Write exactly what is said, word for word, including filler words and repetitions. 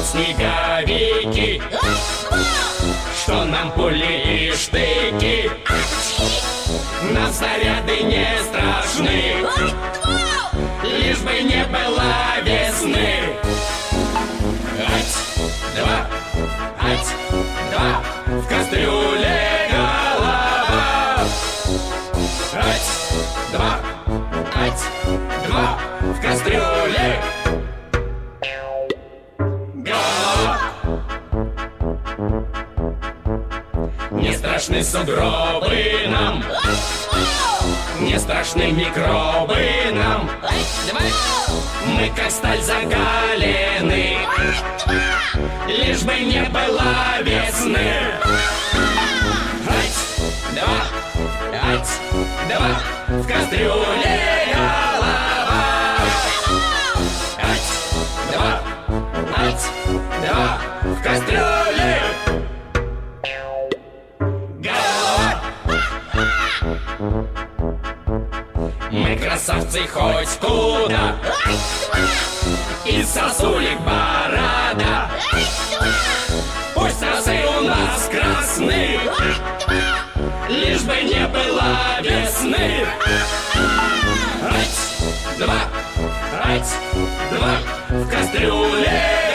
снеговики, что нам пули и штыки, нам снаряды не страшны, лишь бы не было весны. Ать, два, ать, два, в кастрюле голова. Ать, два, ать, два, в кастрюле голова. Не страшны сугробы нам, не страшны микробы нам. Мы как сталь закалены, лишь бы не было весны. Ать, два, ать, два, в кастрюле голова. Ать, два, ать, два, в кастрюле голова. Мы красавцы хоть куда, и сосулек борода. Пусть носы у нас красны, лишь бы не было весны. Ать, два, ать, два, в кастрюле